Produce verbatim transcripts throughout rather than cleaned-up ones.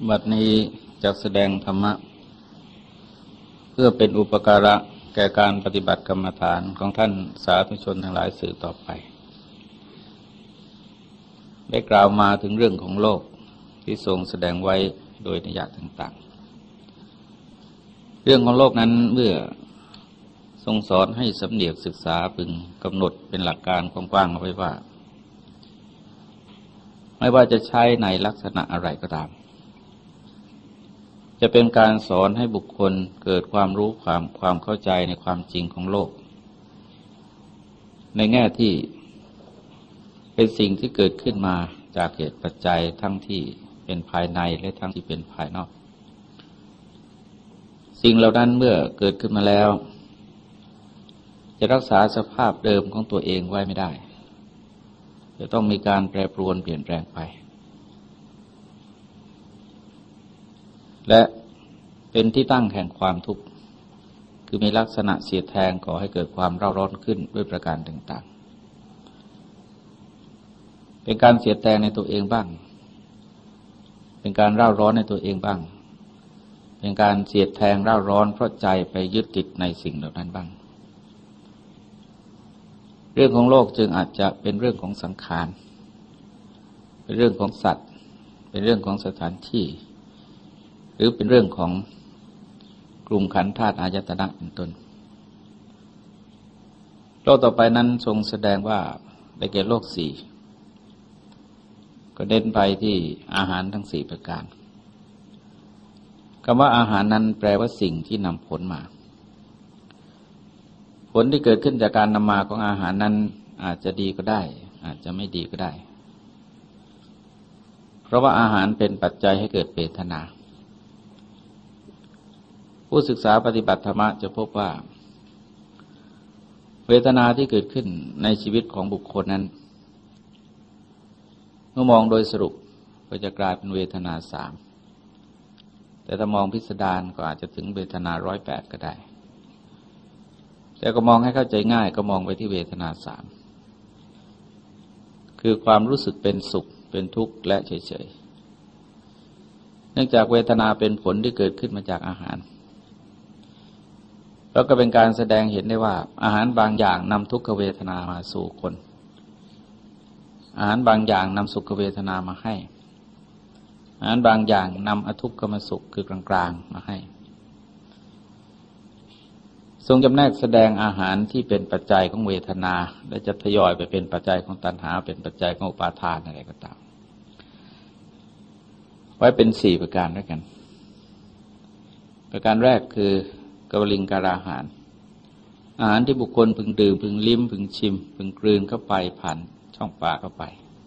บัดนี้จะแสดงธรรมะเพื่อเป็นอุปการะแก่การปฏิบัติกรรมฐานของท่านสาธุชนทั้งหลายสืบต่อไปได้กล่าวมาถึงเรื่องของโลกที่ทรงแสดงไว้โดยนิยามต่างๆเรื่องของโลกนั้นเมื่อทรงสอนให้สำเนียกศึกษาพึงกำหนดเป็นหลักการกว้างๆเอาไว้ว่าไม่ว่าจะใช้ในลักษณะอะไรก็ตามจะเป็นการสอนให้บุคคลเกิดความรู้ความความเข้าใจในความจริงของโลกในแง่ที่เป็นสิ่งที่เกิดขึ้นมาจากเหตุปัจจัยทั้งที่เป็นภายในและทั้งที่เป็นภายนอกสิ่งเหล่านั้นเมื่อเกิดขึ้นมาแล้วจะรักษาสภาพเดิมของตัวเองไว้ไม่ได้จะต้องมีการแปรปรวนเปลี่ยนแปลงไปและเป็นที่ตั้งแห่งความทุกข์คือมีลักษณะเสียดแทงก่อให้เกิดความเร่าร้อนขึ้นด้วยประการต่างๆเป็นการเสียดแทงในตัวเองบ้างเป็นการเร่าร้อนในตัวเองบ้างเป็นการเสียดแทงเร่าร้อนเพราะใจไปยึดติดในสิ่งเหล่านั้นบ้างเรื่องของโลกจึงอาจจะเป็นเรื่องของสังขารเป็นเรื่องของสัตว์เป็นเรื่องของสถานที่หรือเป็นเรื่องของกลุ่มขันธ์ธาตุอายตนะเป็นต้นโลกต่อไปนั้นทรงแสดงว่าได้แก่โลกสี่ก็เน้นไปที่อาหารทั้งสี่ประการคำว่าอาหารนั้นแปลว่าสิ่งที่นำผลมาผลที่เกิดขึ้นจากการนำมาของอาหารนั้นอาจจะดีก็ได้อาจจะไม่ดีก็ได้เพราะว่าอาหารเป็นปัจจัยให้เกิดเวทนาผู้ศึกษาปฏิบัติธรรมจะพบว่าเวทนาที่เกิดขึ้นในชีวิตของบุคคลนั้นเมื่อมองโดยสรุปก็จะกลายเป็นเวทนาสามแต่ถ้ามองพิสดารก็อาจจะถึงเวทนาร้อยแปดก็ได้แต่ก็มองให้เข้าใจง่ายก็มองไปที่เวทนาสามคือความรู้สึกเป็นสุขเป็นทุกข์และเฉยๆเนื่องจากเวทนาเป็นผลที่เกิดขึ้นมาจากอาหารแล้วก็เป็นการแสดงเห็นได้ว่าอาหารบางอย่างนำทุกขเวทนามาสู่คนอาหารบางอย่างนำสุขเวทนามาให้อาหารบางอย่างนำอทุกขมสุขคือกลางๆมาให้ทรงจำแนกแสดงอาหารที่เป็นปัจจัยของเวทนาและจะทยอยไปเป็นปัจจัยของตัณหาเป็นปัจจัยของอุปาทานอะไรก็ตามไว้เป็นสี่ประการด้วยกันประการแรกคือกวลิงการาหารอาหารที่บุคคลพึงดื่มพึงลิ้มพึงชิมพึงกลืนเข้าไปผ่านช่องปากเข้าไป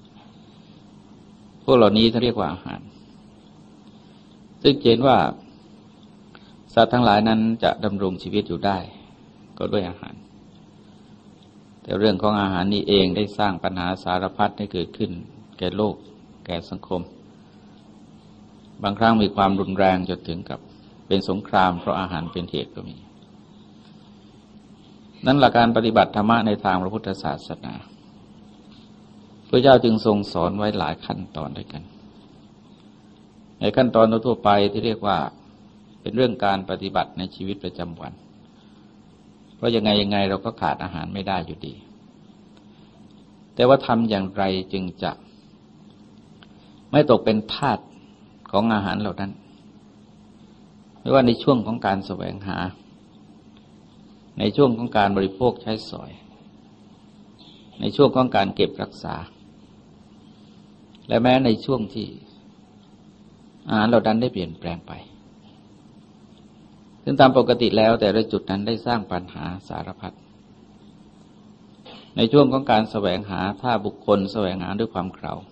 พวกเหล่านี้เขาเรียกว่าอาหารซึ่งเห็นว่าสัตว์ทั้งหลายนั้นจะดำรงชีวิตอยู่ได้ก็ด้วยอาหารแต่เรื่องของอาหารนี้เองได้สร้างปัญหาสารพัดให้เกิดขึ้นแก่โลกแก่สังคมบางครั้งมีความรุนแรงจนถึงกับเป็นสงครามเพราะอาหารเป็นเหตุก็มีนั้นหลักการปฏิบัติธรรมะในทางพระพุทธศาสนาพระเจ้าจึงทรงสอนไว้หลายขั้นตอนด้วยกันในขั้นตอนทั่วไปที่เรียกว่าเป็นเรื่องการปฏิบัติในชีวิตประจำวันเพราะยังไงยังไงเราก็ขาดอาหารไม่ได้อยู่ดีแต่ว่าทำอย่างไรจึงจะไม่ตกเป็นทาสของอาหารเหล่านั้นไม่ว่าในช่วงของการแสวงหาในช่วงของการบริโภคใช้สอยในช่วงของการเก็บรักษาและแม้ในช่วงที่อาหารเหล่านั้นได้เปลี่ยนแปลงไปซึ่งตามปกติแล้วแต่ละจุดนั้นได้สร้างปัญหาสารพัดในช่วงของการแสวงหาถ้าบุคคลแสวงหาด้วยความเขลา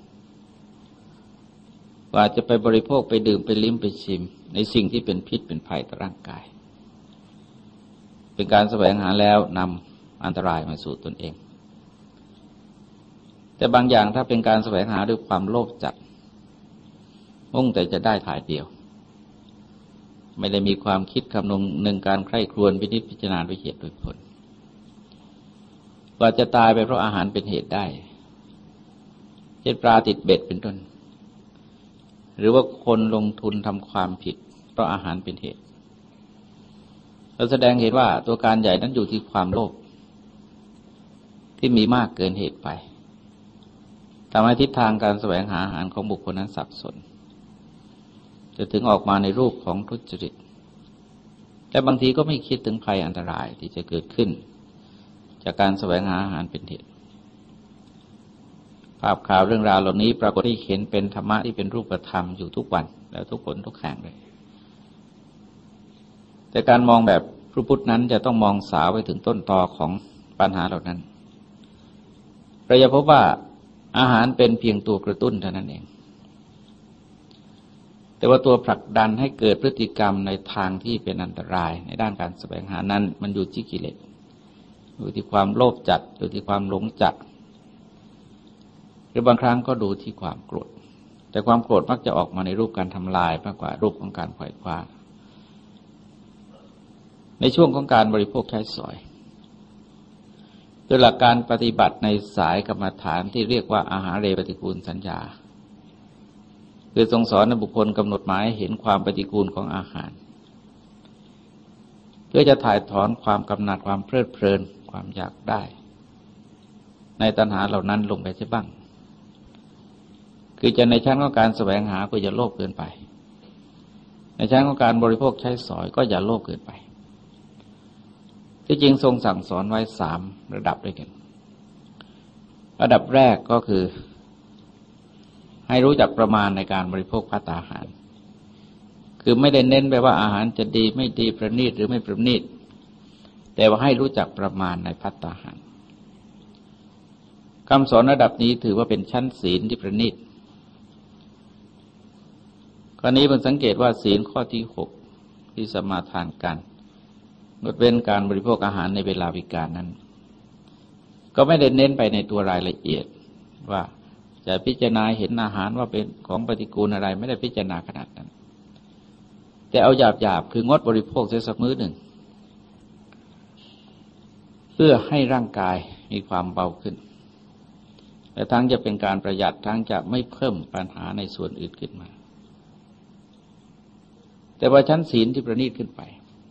ว่าจะไปบริโภคไปดื่มไปลิ้มไปชิมในสิ่งที่เป็นพิษเป็นภัยต่อร่างกายเป็นการแสวงหาแล้วนำอันตรายมาสู่ตนเองแต่บางอย่างถ้าเป็นการแสวงหาด้วยความโลภจัดมุ่งแต่จะได้ถ่ายเดียวไม่ได้มีความคิดคำนึงหนึ่งการใคร่ครวญพินิจพิจารณาด้วยเหตุด้วยผลกว่าจะตายไปเพราะอาหารเป็นเหตุได้เช่นปลาติดเบ็ดเป็นต้นหรือว่าคนลงทุนทำความผิดเพราะอาหารเป็นเหตุเราแสดงเห็นว่าตัวการใหญ่นั้นอยู่ที่ความโลภที่มีมากเกินเหตุไปทำให้ทิศทางการแสวงหาอาหารของบุคคลนั้นสับสนจะถึงออกมาในรูปของทุจริตแต่บางทีก็ไม่คิดถึงภัยอันตรายที่จะเกิดขึ้นจากการแสวงหาอาหารเป็นเหตุภาพข่าวเรื่องราวเหล่านี้ปรากฏให้เห็นเป็นธรรมะที่เป็นรูปธรรมอยู่ทุกวันแล้วทุกคนทุกแห่งเลยแต่การมองแบบพระพุทธนั้นจะต้องมองสาวไปถึงต้นตอของปัญหาเหล่านั้นเราจะพบว่าอาหารเป็นเพียงตัวกระตุ้นเท่านั้นเองแต่ว่าตัวผลักดันให้เกิดพฤติกรรมในทางที่เป็นอันตรายในด้านการแสวงหานั้นมันอยู่ที่กิเลสอยู่ที่ความโลภจัดอยู่ที่ความหลงจัดหรือบางครั้งก็ดูที่ความโกรธแต่ความโกรธมักจะออกมาในรูปการทำลายมากกว่ารูปของการไขว่คว้าในช่วงของการบริโภคใช้สอยโดยหลักการปฏิบัติในสายกรรมฐานที่เรียกว่าอาหารเรปฏิกูลสัญญาคือทรงสอนให้บุคคลกำหนดหมายเห็นความปฏิกูลของอาหารเพื่อจะถ่ายถอนความกำหนัดความเพลิดเพลินความอยากได้ในตัณหาเหล่านั้นลงไปเสียบ้างคือจะในชั้นของการแสวงหาก็อย่าโลภเกินไปในชั้นของการบริโภคใช้สอยก็อย่าโลภเกินไปที่จริงทรงสั่งสอนไว้สามระดับด้วยกันระดับแรกก็คือให้รู้จักประมาณในการบริโภคภัตตาหารคือไม่ได้เน้นไปว่าอาหารจะดีไม่ดีประณีตหรือไม่ประณีตแต่ว่าให้รู้จักประมาณในภัตตาหารคำสอนระดับนี้ถือว่าเป็นชั้นศีลที่ประณีตข้อนี้มันสังเกตว่าศีลข้อที่หกที่สมาทานกันงดเว้นการบริโภคอาหารในเวลาวิกาลนั้นก็ไม่ได้เน้นไปในตัวรายละเอียดว่าจะพิจารณาเห็นอาหารว่าเป็นของปฏิกูลอะไรไม่ได้พิจารณาขนาดนั้นแต่เอาหยาบๆคืองดบริโภคเสียสักมื้อหนึ่งเพื่อให้ร่างกายมีความเบาขึ้นและทั้งจะเป็นการประหยัดทั้งจะไม่เพิ่มปัญหาในส่วนอื่นขึ้นมาแต่ว่าชั้นศีลที่ประณีตขึ้นไป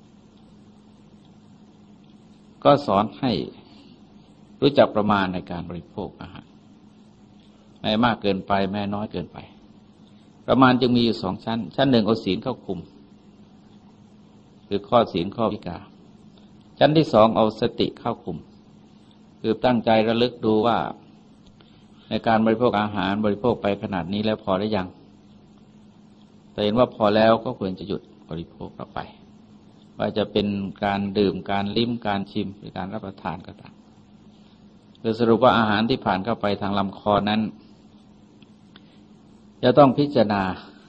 ก็สอนให้รู้จักประมาณในการบริโภคอาหารไม่มากเกินไปไม่น้อยเกินไปประมาณจึงมีอยู่สองชั้นชั้นหนึ่งเอาศีลเข้าคุมคือข้อศีลข้อวิกาชั้นที่สองเอาสติเข้าคุมคือตั้งใจระลึกดูว่าในการบริโภคอาหารบริโภคไปขนาดนี้แล้วพอหรือยังแต่เห็นว่าพอแล้วก็ควรจะหยุดบริโภคต่อไปว่าจะเป็นการดื่มการลิ้มการชิมหรือการรับประทานก็ตามโดยสรุปว่าอาหารที่ผ่านเข้าไปทางลำคอนั้นจะต้องพิจารณา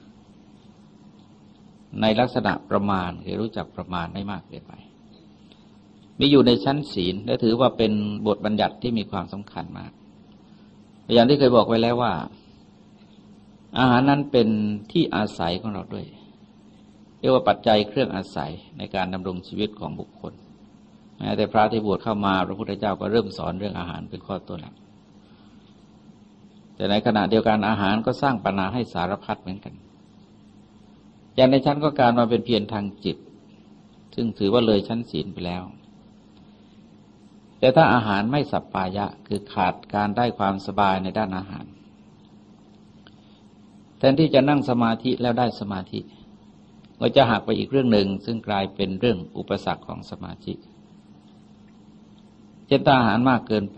ในลักษณะประมาณคือรู้จักประมาณไม่มากเกินไปมีอยู่ในชั้นศีลและถือว่าเป็นบทบัญญัติที่มีความสำคัญมากอย่างที่เคยบอกไว้แล้วว่าอาหารนั้นเป็นที่อาศัยของเราด้วยเรียกว่าปัจจัยเครื่องอาศัยในการดำรงชีวิตของบุคคลแม้แต่พระที่บวชเข้ามาพระพุทธเจ้าก็เริ่มสอนเรื่องอาหารเป็นข้อต้นหลักแต่ในขณะเดียวกันอาหารก็สร้างปัญหาให้สารพัดเหมือนกันอย่างในชั้นก็การมาเป็นเพียรทางจิตซึ่งถือว่าเลยชั้นศีลไปแล้วแต่ถ้าอาหารไม่สัปปายะคือขาดการได้ความสบายในด้านอาหารแทนที่จะนั่งสมาธิแล้วได้สมาธิก็จะหักไปอีกเรื่องหนึ่งซึ่งกลายเป็นเรื่องอุปสรรคของสมาธิเช่นถ้าอาหารมากเกินไป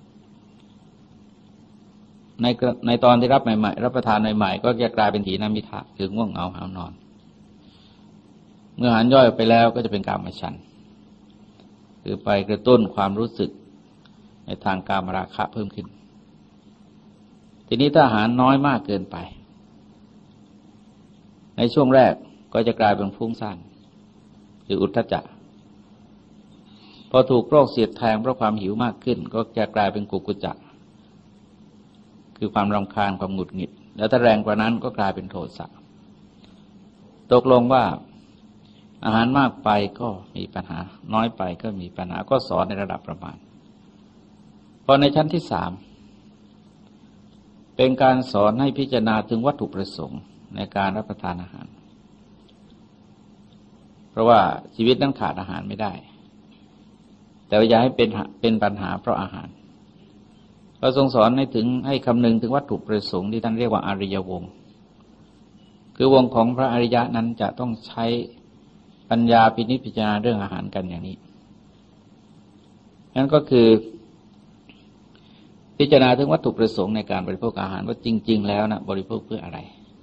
ในในตอนที่รับใหม่ๆรับประทานใหม่ๆก็จะกลายเป็นถีนมิทะคือง่วงเหงาหาวนอนเมื่ออาหารย่อยไปแล้วก็จะเป็นกามฉันท์คือไปกระตุ้นความรู้สึกในทางกามราคะเพิ่มขึ้นทีนี้ถ้าอาหารน้อยมากเกินไปในช่วงแรกก็จะกลายเป็นฟุ้งซ่านคืออุทธัจจะพอถูกโรคเสียดแทงเพราะความหิวมากขึ้นก็จะกลายเป็นกุกุจจะคือความรำคาญความหงุดหงิดแล้วถ้าแรงกว่านั้นก็กลายเป็นโทสะตกลงว่าอาหารมากไปก็มีปัญหาน้อยไปก็มีปัญหาก็สอนในระดับประมาณพอในชั้นที่สามเป็นการสอนให้พิจารณาถึงวัตถุประสงค์ในการรับประทานอาหารเพราะว่าชีวิตนั้นขาดอาหารไม่ได้แต่อย่าให้เป็นเป็นปัญหาเพราะอาหารเราทรงสอนให้ถึงให้คำนึงถึงวัตถุประสงค์ที่ท่านเรียกว่าอริยวงศ์คือวงของพระอริยะนั้นจะต้องใช้ปัญญาพินิจพิจารณาเรื่องอาหารกันอย่างนี้นั่นก็คือพิจารณาถึงวัตถุประสงค์ในการบริโภคอาหารว่าจริงๆแล้วนะบริโภคเพื่ออะไร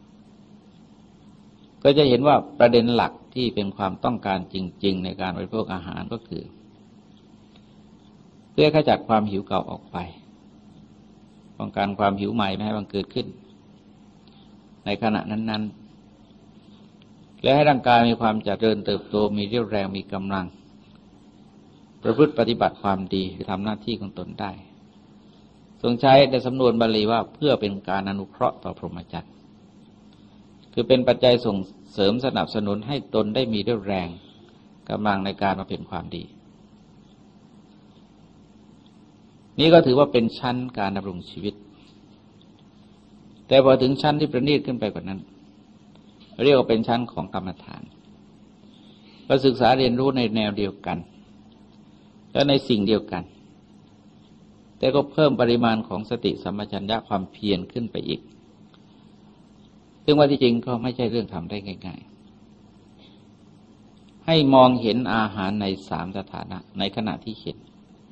ก็จะเห็นว่าประเด็นหลักที่เป็นความต้องการจริงๆในการบริโภคอาหารก็คือเพื่อขจัดความหิวเก่าออกไปป้องกันความหิวใหม่ไม่ให้บังเกิดขึ้นในขณะนั้นๆและให้ร่างกายมีความเจริญเติบโตมีเรี่ยวแรงมีกำลังประพฤติปฏิบัติความดีทำหน้าที่ของตนได้ทรงใช้ในสำนวนบาลีว่าเพื่อเป็นการอนุเคราะห์ต่อพรหมจรรย์คือเป็นปัจจัยส่งเสริมสนับสนุนให้ตนได้มีเรี่ยวแรงกำลังในการมาเป็นความดีนี่ก็ถือว่าเป็นชั้นการดำรงชีวิตแต่พอถึงชั้นที่ประณีตขึ้นไปกว่านั้นเรียกว่าเป็นชั้นของกรรมฐานเราศึกษาเรียนรู้ในแนวเดียวกันและในสิ่งเดียวกันแต่ก็เพิ่มปริมาณของสติสัมปชัญญะความเพียรขึ้นไปอีกซึ่งว่าที่จริงก็ไม่ใช่เรื่องทำได้ง่ายๆให้มองเห็นอาหารในสามสถานะในขณะที่เห็น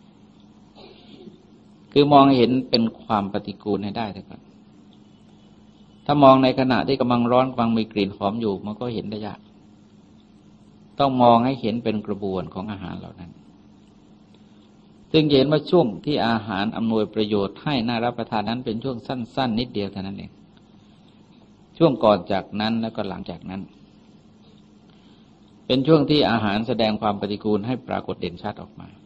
คือมองเห็นเป็นความปฏิกูลให้ได้ก่อนถ้ามองในขณะที่กำลังร้อนกำลังมีกลิ่นหอมอยู่มันก็เห็นได้ยากต้องมองให้เห็นเป็นกระบวนของอาหารเหล่านั้นซึ่งเห็นว่าช่วงที่อาหารอำนวยประโยชน์ให้น่ารับประทานนั้นเป็นช่วงสั้นๆนิดเดียวเท่านั้นเองช่วงก่อนจากนั้นแล้วก็หลังจากนั้นเป็นช่วงที่อาหารแสดงความปฏิกูลให้ปรากฏเด่นชัดออกมา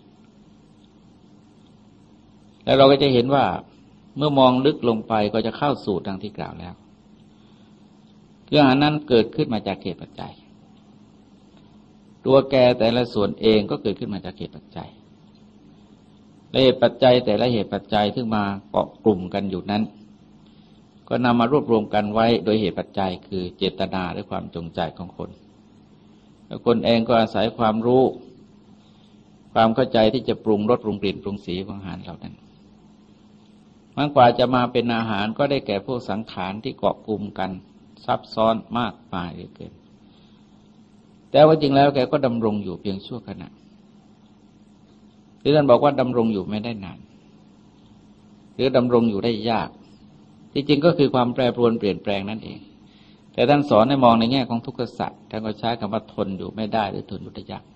แล้วเราก็จะเห็นว่าเมื่อมองลึกลงไปก็จะเข้าสู่ดังที่กล่าวแล้วคืออาหารนั้นเกิดขึ้นมาจากเหตุปัจจัยตัวแกแต่ละส่วนเองก็เกิดขึ้นมาจากเหตุปัจจัยและเหตุปัจจัยแต่ละเหตุปัจจัยที่มาเกาะกลุ่มกันอยู่นั้นก็นำมารวบรวมกันไว้โดยเหตุปัจจัยคือเจตนาและความจงใจของคนแล้วคนเองก็อาศัยความรู้ความเข้าใจที่จะปรุงรสปรุงกลิ่นปรุงสีของอาหารเหล่านั้นมันกว่าจะมาเป็นอาหารก็ได้แก่พวกสังขารที่เกาะกลุ่มกันซับซ้อนมากมายเหลือเกินแต่ว่าจริงแล้วแกก็ดำรงอยู่เพียงชั่วขณะที่ท่านบอกว่าดำรงอยู่ไม่ได้นานหรือดำรงอยู่ได้ยากที่จริงก็คือความแปรปรวนเปลี่ยนแปลงนั่นเองแต่ท่านสอนให้มองในแง่ของทุกขสัจท่านก็ใช้คำว่าทนอยู่ไม่ได้หรือทนอยู่ได้ยาก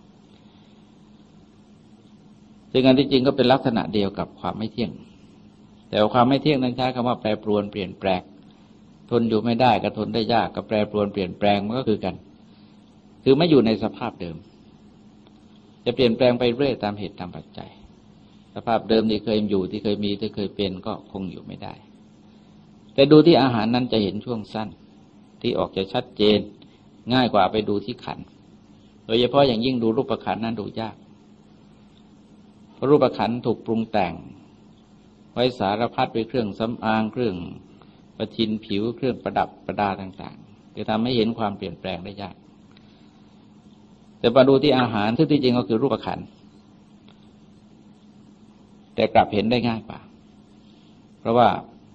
ซึ่งอันที่จริงก็เป็นลักษณะเดียวกับความไม่เที่ยงแต่ความไม่เที่ยงนั้นใช้คำว่าแปรปรวนเปลี่ยนแปลงทนอยู่ไม่ได้กับทนได้ยากกับแปรปรวนเปลี่ยนแปลงมันก็คือกันคือไม่อยู่ในสภาพเดิมจะเปลี่ยนแปลงไปเรื่อยตามเหตุตามปัจจัยสภาพเดิมที่เคยอยู่ที่เคยมีที่เคยเป็นก็คงอยู่ไม่ได้แต่ดูที่อาหารนั้นจะเห็นช่วงสั้นที่ออกจะชัดเจนง่ายกว่าไปดูที่ขันธ์โดยเฉพาะอย่างยิ่งดูรูปขันธ์นั้นดูยากเพราะรูปขันธ์ถูกปรุงแต่งไว้สารพัดไปเครื่องสำอางเครื่องประทินผิวเครื่องประดับประดาต่างๆจะทำให้เห็นความเปลี่ยนแปลงได้ยากแต่มาดูที่อาหารซึ่งที่จริงก็คือรูปขันธ์แต่กลับเห็นได้ง่ายกว่าเพราะว่า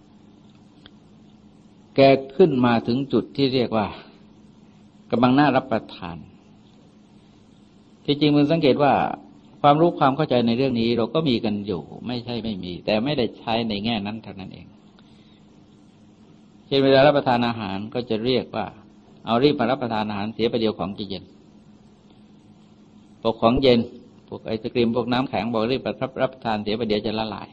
แกขึ้นมาถึงจุดที่เรียกว่ากำลังน่ารับประทานที่จริงมึงสังเกตว่าความรู้ความเข้าใจในเรื่องนี้เราก็มีกันอยู่ไม่ใช่ไม่มีแต่ไม่ได้ใช้ในแง่นั้นเท่านั้นเองเช่นเวลารับประทานอาหารก็จะเรียกว่าเอารีบมารับประทานอาหารเสียประเดี๋ยวของจะเย็นพวกของเย็นพวกไอศกรีมพวกน้ำแข็งบอกรีบรับรับประทานเสียประเดี๋ยวจะละลาย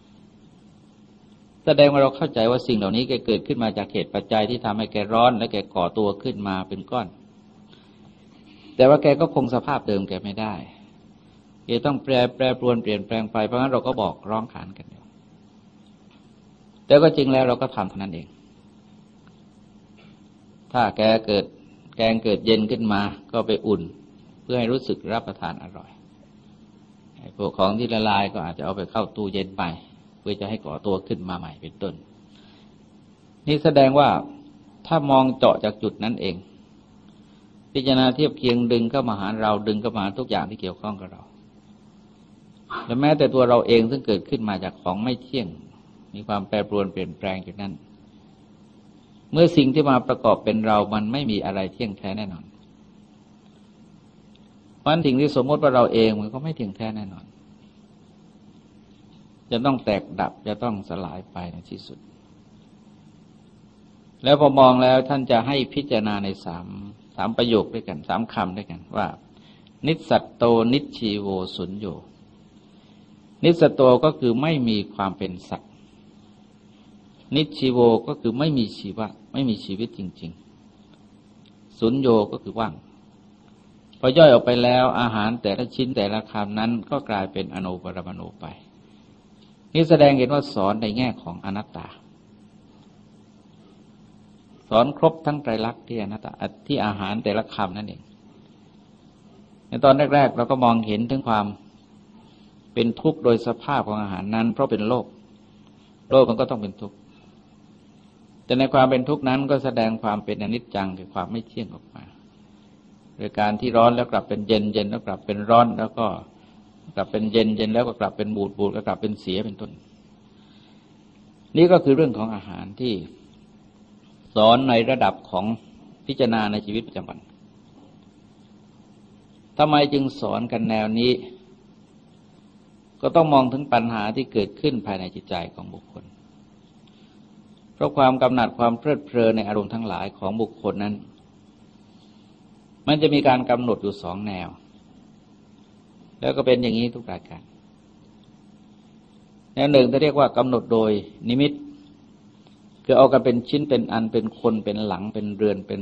แสดงว่าเราเข้าใจว่าสิ่งเหล่านี้แกเกิดขึ้นมาจากเหตุปัจจัยที่ทำให้แกร้อนและแกก่อตัวขึ้นมาเป็นก้อนแต่ว่าแกก็คงสภาพเดิมแกไม่ได้แกต้องแปรแปรปรวนเปลี่ยนแปลงไปเพราะงั้นเราก็บอกร้องขานกันอยู่แต่ก็จริงแล้วเราก็ทำเท่านั้นเองถ้าแกเกิดแกงเกิดเย็นขึ้นมาก็ไปอุ่นเพื่อให้รู้สึกรับประทานอร่อยพวกของที่ละลายก็อาจจะเอาไปเข้าตู้เย็นไปเพื่อจะให้ก่อตัวขึ้นมาใหม่เป็นต้นนี่แสดงว่าถ้ามองเจาะจากจุดนั้นเองพิจารณาเทียบเคียงดึงเข้ามาหาเราดึงเข้ามาทุกอย่างที่เกี่ยวข้องกับเราและแม้แต่ตัวเราเองซึ่งเกิดขึ้นมาจากของไม่เที่ยงมีความแปรปรวนเปลี่ยนแปลงอยู่นั้นเมื่อสิ่งที่มาประกอบเป็นเรามันไม่มีอะไรเที่ยงแท้แน่นอนเพราะสิ่งที่สมมติว่าเราเองมันก็ไม่เที่ยงแท้แน่นอนจะต้องแตกดับจะต้องสลายไปในที่สุดแล้วพอมองแล้วท่านจะให้พิจารณาในสามสามประโยคด้วยกันสามคำด้วยกันว่านิสสัตโตนิชชีโวสุญโญนิสสัตโตก็คือไม่มีความเป็นสัตว์นิชชีโวก็คือไม่มีชีวะไม่มีชีวิตจริงๆสุญโญก็คือว่างพอย่อยออกไปแล้วอาหารแต่ละชิ้นแต่ละคำนั้นก็กลายเป็นอนุปรมาณูไปนี่แสดงเห็นว่าสอนในแง่ของอนัตตาสอนครบทั้งไตรลักษณ์ที่อนัตตาที่อาหารแต่ละคำนั่นเองในตอนแรกๆเราก็มองเห็นถึงความเป็นทุกข์โดยสภาพของอาหารนั้นเพราะเป็นโลกโลกมันก็ต้องเป็นทุกข์แต่ในความเป็นทุกข์นั้นก็แสดงความเป็นอนิจจังคือความไม่เที่ยงออกมาโดยการที่ร้อนแล้วกลับเป็นเย็นเย็นแล้วกลับเป็นร้อนแล้วก็กลับเป็นเย็นเย็นแล้วก็กลับเป็นบูดบูดก็กลับเป็นเสียเป็นต้นนี่ก็คือเรื่องของอาหารที่สอนในระดับของพิจารณาในชีวิตประจำวันทำไมจึงสอนกันแนวนี้ก็ต้องมองถึงปัญหาที่เกิดขึ้นภายในจิตใจของบุคคลเพราะความกำหนัดความเพลิดเพลินในอารมณ์ทั้งหลายของบุคคลนั้นมันจะมีการกำหนดอยู่สองแนวแล้วก็เป็นอย่างนี้ทุกรายการแนวหนึ่งจะเรียกว่ากำหนดโดยนิมิตคือเอากันเป็นชิ้นเป็นอันเป็นคนเป็นหลังเป็นเรือนเป็น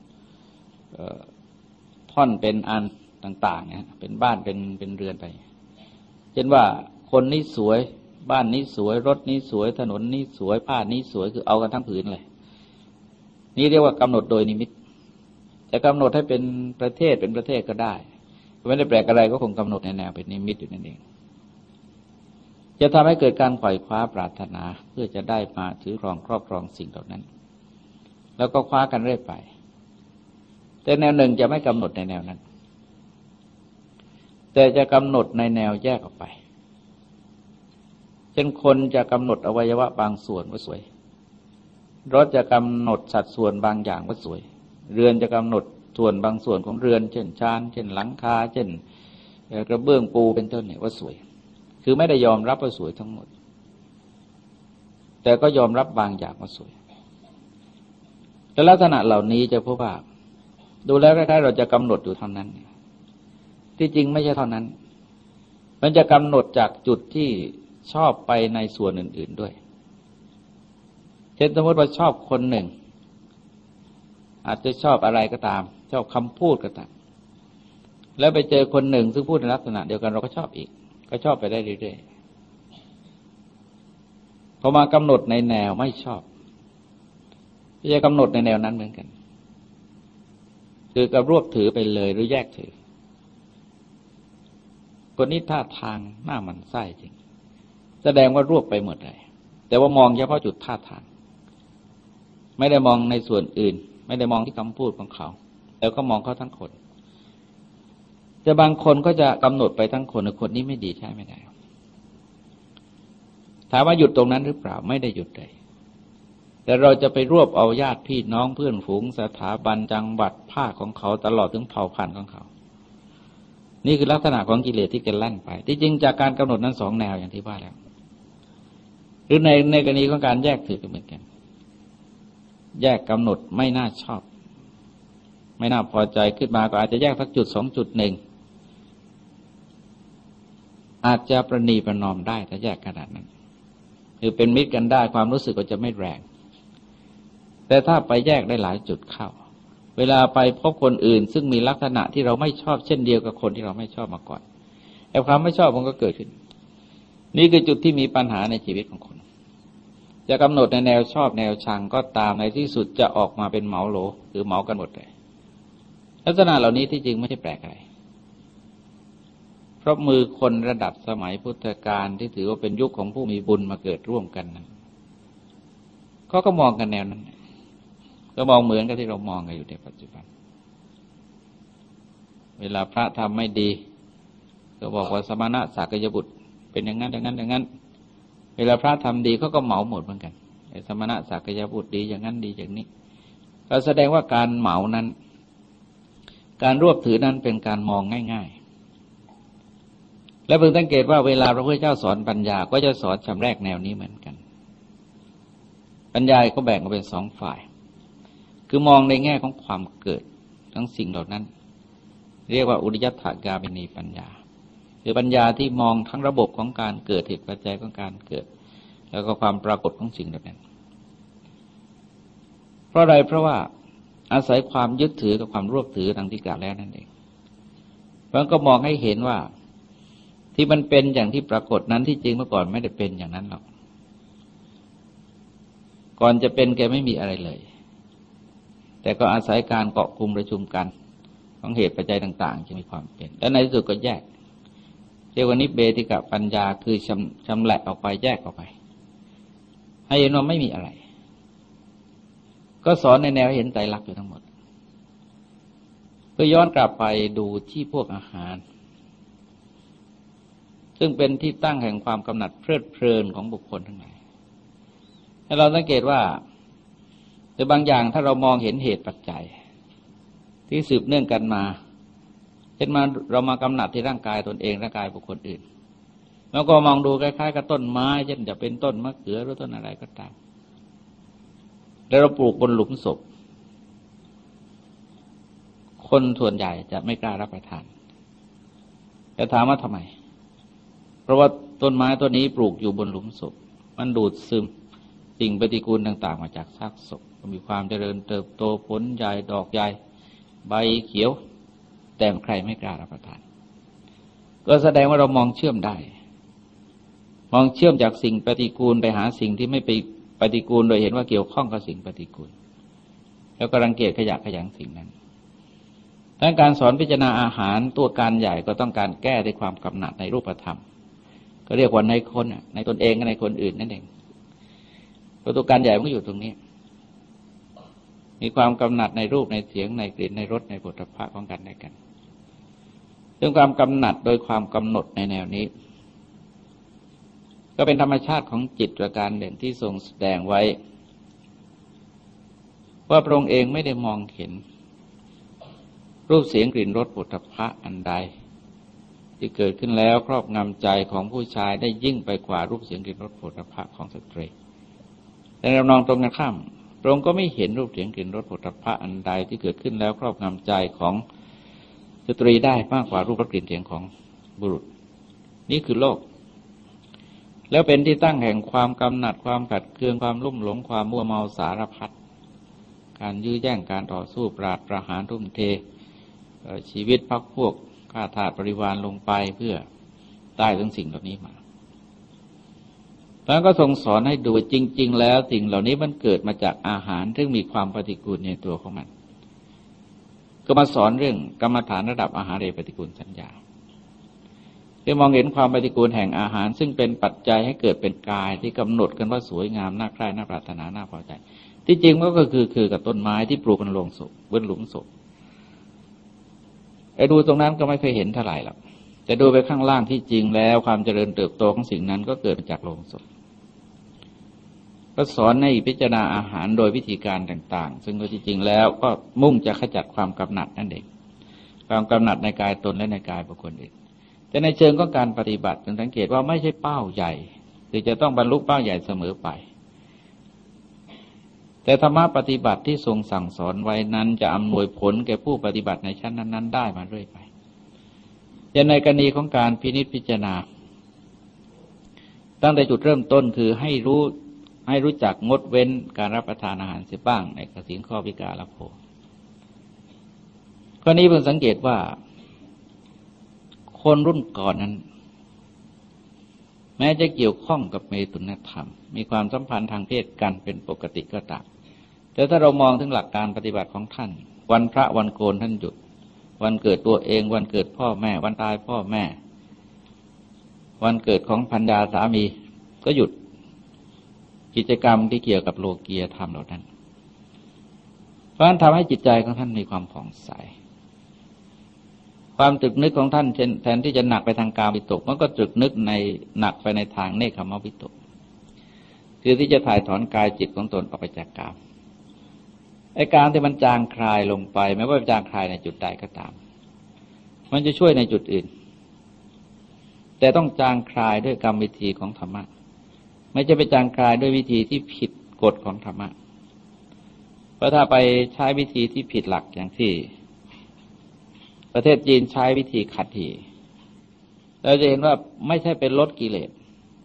ท่อนเป็นอันต่างๆเนี่ยเป็นบ้านเป็นเป็นเรือนไปเช่นว่าคนนี้สวยบ้านนี้สวยรถนี้สวยถนนนี้สวยผ้านี้สวยคือเอากันทั้งผืนเลยนี่เรียกว่ากำหนดโดยนิมิตจะกำหนดให้เป็นประเทศเป็นประเทศก็ได้ไม่ได้แปลกอะไรก็คงกำหนดในแนวเป็นนิมิตอยู่นั่นเองจะทำให้เกิดการไขว่คว้าปรารถนาเพื่อจะได้มาถือครองครอบครองสิ่งเหล่านั้นแล้วก็คว้ากันเรื่อยไปแต่แนวหนึ่งจะไม่กำหนดในแนวนั้นแต่จะกำหนดในแนวแยกออกไปเช่นคนจะกำหนดอวัยวะบางส่วนว่าสวยรถจะกำหนดสัดส่วนบางอย่างว่าสวยเรือนจะกำหนดส่วนบางส่วนของเรือนเช่นชานเช่นหลังคาเช่นกระเบื้องปูเป็นต้นเนี่ยว่าสวยคือไม่ได้ยอมรับว่าสวยทั้งหมดแต่ก็ยอมรับบางอย่างว่าสวยแต่ลักษณะเหล่านี้จะพบว่าดูแล้วคล้ายๆเราจะกำหนดอยู่เท่านั้นที่จริงไม่ใช่เท่านั้นมันจะกำหนดจากจุดที่ชอบไปในส่วนอื่นๆด้วยเช่นสมมติว่าชอบคนหนึ่งอาจจะชอบอะไรก็ตามชอบคำพูดก็ตามแล้วไปเจอคนหนึ่งซึ่งพูดในลักษณะเดียวกันเราก็ชอบอีกก็ชอบไปได้เรื่อยๆพอมากำหนดในแนวไม่ชอบจะกำหนดในแนวนั้นเหมือนกันคือกับรวบถือไปเลยหรือแยกถือคนนี้ท่าทางหน้าหมันไส้จริงแสดงว่ารวบไปหมดเลยแต่ว่ามองเฉพาะจุดท่าทางไม่ได้มองในส่วนอื่นไม่ได้มองที่คำพูดของเขาแล้วก็มองเขาทั้งคนแต่บางคนก็จะกำหนดไปทั้งคนคนนี้ไม่ดีใช่ไม่ได้ถามว่าหยุดตรงนั้นหรือเปล่าไม่ได้หยุดเลยแต่เราจะไปรวบเอาญาติพี่น้องเพื่อนฝูงสถาบันจังหวัดภาคของเขาตลอดถึงเผ่าพันธุ์ของเขานี่คือลักษณะของกิเลสที่จะลั่นไปที่จริงจากการกำหนดนั้นสองแนวอย่างที่ว่าแล้วหรือในในกรณีของการแยกถือก็เหมือนกันแยกกำหนดไม่น่าชอบไม่น่าพอใจขึ้นมาก็อาจจะแยกสักจุดสองจุดหนึ่งอาจจะประนีประนอมได้ถ้าแยกขนาดนั้นคือเป็นมิตรกันได้ความรู้สึกก็จะไม่แรงแต่ถ้าไปแยกได้หลายจุดเข้าเวลาไปพบคนอื่นซึ่งมีลักษณะที่เราไม่ชอบเช่นเดียวกับคนที่เราไม่ชอบมาก่อนไอ้ความไม่ชอบมันก็เกิดขึ้นนี่คือจุดที่มีปัญหาในชีวิตของคนจะกำหนดในแนวชอบแนวชังก็ตามในที่สุดจะออกมาเป็นเหมาโหลหรือเหมากันหมดเลยลักษณะเหล่านี้ที่จริงไม่ใช่แปลกอะไรเพราะมือคนระดับสมัยพุทธกาลที่ถือว่าเป็นยุคของผู้มีบุญมาเกิดร่วมกันนั้นเขาก็มองกันแนวนั้นก็มองเหมือนกับที่เรามองกันอยู่ในปัจจุบันเวลาพระทำไม่ดีก็บอกว่าสมณะสักยบุตรเป็นอย่างนั้นอย่างนั้นอย่างนั้นเวลาพระทำดีเขาก็เหมาหมดเหมือนกันไอ้สมณะสักยบุตรดีอย่างนั้นดีอย่างนี้ก็แสดงว่าการเหมานั้นการรวบถือนั้นเป็นการมองง่ายๆและเพิ่งสังเกตว่าเวลาพระพุทธเจ้าสอนปัญญาก็จะสอนชำแรกแนวนี้เหมือนกันปัญญาก็แบ่งออกเป็นสองฝ่ายคือมองในแง่ของความเกิดทั้งสิ่งเหล่านั้นเรียกว่าอุริยัตถกามินีปัญญาคือปัญญาที่มองทั้งระบบของการเกิดเหตุปัจจัยของการเกิดแล้วก็ความปรากฏของสิ่งเหล่านั้นเพราะอะไรเพราะว่าอาศัยความยึดถือกับความรวบถือดังที่กล่าวแล้วนั่นเองมันก็มองให้เห็นว่าที่มันเป็นอย่างที่ปรากฏนั้นที่จริงเมื่อก่อนไม่ได้เป็นอย่างนั้นหรอกก่อนจะเป็นแกไม่มีอะไรเลยแต่ก็อาศัยการเกาะกลุ่มประชุมกันของเหตุปัจจัยต่างๆจะมีความเป็นและในที่สุดก็แยกเรียกว่านิเบติกปัญญาคือชำชำแหละออกไปแยกออกไปให้เห็นว่าไม่มีอะไรก็สอนในแนวเห็นไตรลักษณ์อยู่ทั้งหมดเพื่อย้อนกลับไปดูที่พวกอาหารซึ่งเป็นที่ตั้งแห่งความกำหนัดเพลิดเพลินของบุคคลทั้งหลายให้เราสังเกตว่าแต่บางอย่างถ้าเรามองเห็นเหตุปัจจัยที่สืบเนื่องกันมาเช่นมาเรามากำหนัดที่ร่างกายตนเองร่างกายบุคคลอื่นแล้วก็มองดูคล้ายๆกับต้นไม้เช่นจะเป็นต้นมะเขือหรือต้นอะไรก็ตามแล้วเราปลูกบนหลุมศพคนส่วนใหญ่จะไม่กล้ารับประทานแต่ถามว่าทำไมเพราะว่าต้นไม้ต้นนี้ปลูกอยู่บนหลุมศพมันดูดซึมสิ่งปฏิกูลต่างๆมาจากซากศพมีความเจริญเติบโตผลใหญ่ดอกใหญ่ใบเขียวแต่ใครไม่กล้ารับประทานก็แสดงว่าเรามองเชื่อมได้มองเชื่อมจากสิ่งปฏิกูลไปหาสิ่งที่ไม่ไปปฏิกูลโดยเห็นว่าเกี่ยวข้องกับสิ่งปฏิกูลแล้วก็รังเกียจขยะแขยงสิ่งนั้นดังนั้นการสอนพิจารณาอาหารตัวการใหญ่ก็ต้องการแก้ด้วยความกำหนัดในรูปธรรมก็เรียกว่าในคนในตนเองกับในคนอื่นนั่นเองตัวการใหญ่มันก็อยู่ตรงนี้มีความกำหนัดในรูปในเสียงในกลิ่นในรสในโผฏฐัพพะของกันและกันซึ่งความกำหนัดโดยความกำหนดในแนวนี้ก็เป็นธรรมชาติของจิตประการหนึ่งที่ทรงแสดงไว้ว่าพระองค์เองไม่ได้มองเห็นรูปเสียงกลิ่นรสโผฏฐัพพะอันใดที่เกิดขึ้นแล้วครอบงำใจของผู้ชายได้ยิ่งไปกว่ารูปเสียงกลิ่นรสโผฏฐัพพะของสตรีแต่เรามองตรงกันข้ามพระองค์ก็ไม่เห็นรูปเสียงกลิ่นรสโผฏฐัพพะอันใดที่เกิดขึ้นแล้วครอบงำใจของสตรีได้มากกว่ารูปรสกลิ่นเสียงของบุรุษนี่คือโลกแล้วเป็นที่ตั้งแห่งความกำหนัดความขัดเคืองความลุ่มหลงความมัวเมาสารพัดการยื้อแย่งการต่อสู้ปราดประหารทุ่มเทชีวิตพรรคพวกฆ่าทาสบริวารลงไปเพื่อได้ทั้งสิ่งเหล่านี้มาแล้วก็ทรงสอนให้ดูจริงๆแล้วสิ่งเหล่านี้มันเกิดมาจากอาหารซึ่งมีความปฏิกูลในตัวของมันก็มาสอนเรื่องกรรมฐานระดับอาหารเรปฏิกูลสัญญาที่มองเห็นความปฏิกูลแห่งอาหารซึ่งเป็นปัจจัยให้เกิดเป็นกายที่กำหนดกันว่าสวยงามน่าใคร่น่าปรารถนาน่าพอใจที่จริงมันก็คือคือกับต้นไม้ที่ปลูกบนโลงศพบนหลุมศพไอ้ดูตรงนั้นก็ไม่เคยเห็นเท่าไหร่หรอกแต่ดูไปข้างล่างที่จริงแล้วความเจริญเติบโตของสิ่งนั้นก็เกิดมาจากโลงศพก็สอนให้พิจารณาอาหารโดยวิธีการต่างๆซึ่งที่จริงแล้วก็มุ่งจะขจัดความกำหนัดนั่นเองความกำหนัดในกายตนและในกายบุคคลอื่นแต่ในเชิงของการปฏิบัติจึงสังเกตว่าไม่ใช่เป้าใหญ่คือจะต้องบรรลุเป้าใหญ่เสมอไปแต่ธรรมะปฏิบัติที่ทรงสั่งสอนไว้นั้นจะอำนวยผลแก่ผู้ปฏิบัติในชั้นนั้นๆได้มาเรื่อยไปอย่างในกรณีของการพินิจพิจารณาตั้งแต่จุดเริ่มต้นคือให้รู้ให้รู้จักงดเว้นการรับประทานอาหารเสียบ้างในกสิณข้อวิกาลโภข้อนี้เพิ่งสังเกตว่าคนรุ่นก่อนนั้นแม้จะเกี่ยวข้องกับเมตุนธรรมมีความสัมพันธ์ทางเพศกันเป็นปกติก็ตามแต่ถ้าเรามองถึงหลักการปฏิบัติของท่านวันพระวันโกนท่านหยุดวันเกิดตัวเองวันเกิดพ่อแม่วันตายพ่อแม่วันเกิดของภรรยาสามีก็หยุดกิจกรรมที่เกี่ยวกับโลกียธรรมเหล่านั้นเพราะฉะนั้นทำให้จิตใจของท่านมีความผ่องใสความตรึกนึกของท่านแทนที่จะหนักไปทางกามวิตกมันก็ตรึกนึกในหนักไปในทางเนคขมวิตกคือที่จะถ่ายถอนกายจิตของตนออกไปจากกามไอ้การที่มันจางคลายลงไปแม้ว่าจางคลายในจุดใดก็ตามมันจะช่วยในจุดอื่นแต่ต้องจางคลายด้วยกรรมวิธีของธรรมะไม่จะไปจางคลายด้วยวิธีที่ผิดกฎของธรรมะเพราะถ้าไปใช้วิธีที่ผิดหลักอย่างที่ประเทศจีนใช้วิธีขัดหีเราจะเห็นว่าไม่ใช่เป็นลดกิเลส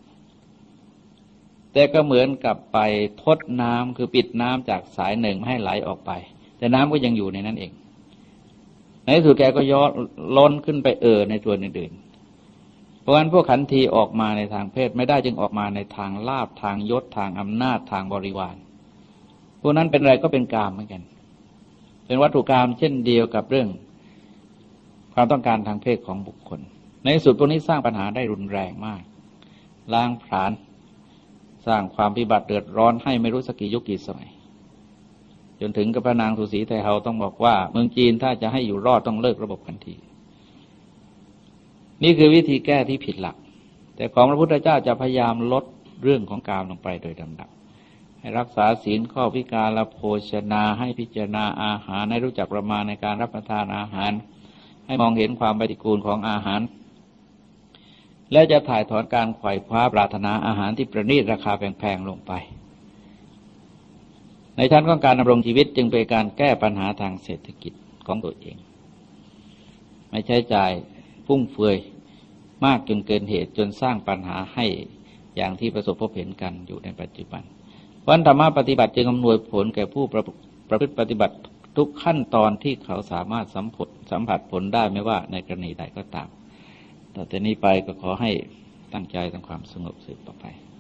แต่ก็เหมือนกับไปทดน้ำคือปิดน้ำจากสายหนึ่งไม่ให้ไหลออกไปแต่น้ำก็ยังอยู่ในนั้นเองในที่สุดแกก็ย้อนล้นขึ้นไปเอ่อในส่วนอื่นๆเพราะฉะนั้นพวกขันทีออกมาในทางเพศไม่ได้จึงออกมาในทางลาภทางยศทางอำนาจทางบริวารพวกนั้นเป็นอะไรก็เป็นกามเหมือนกันเป็นวัตถุกรรมเช่นเดียวกับเรื่องความต้องการทางเพศของบุคคลในที่สุดพวกนี้สร้างปัญหาได้รุนแรงมากล้างผลาญสร้างความพิบัติเดือดร้อนให้ไม่รู้สักกี่ยุคกี่สมัยจนถึงกับพระนางสุสีไทเฮาต้องบอกว่าเมืองจีนถ้าจะให้อยู่รอดต้องเลิกระบบขันทีนี่คือวิธีแก้ที่ผิดหลักแต่ของพระพุทธเจ้าจะพยายามลดเรื่องของกามลงไปโดยลำดับให้รักษาศีลข้อพิการละโภชนาให้พิจารณาอาหารให้รู้จักประมาณในการรับประทานอาหารให้มองเห็นความปฏิกูลของอาหารและจะถ่ายถอนการไขว่คว้าปรารถนาอาหารที่ประณีตราคาแพงๆลงไปในชั้นของการดำรงชีวิตจึงเป็นการแก้ปัญหาทางเศรษฐกิจของตัวเองไม่ใช้จ่ายฟุ่มเฟือยมากจนเกินเหตุจนสร้างปัญหาให้อย่างที่ประสบพบเห็นกันอยู่ในปัจจุบันวันธรรมะปฏิบัติจึงอำนวยผลแก่ผู้ประพฤติปฏิบัติทุกขั้นตอนที่เขาสามารถสัมผัสสัมผัสผลได้ไม่ว่าในกรณีใดก็ตามต่อจากนี้ไปก็ขอให้ตั้งใจทำความสงบสืบต่อไป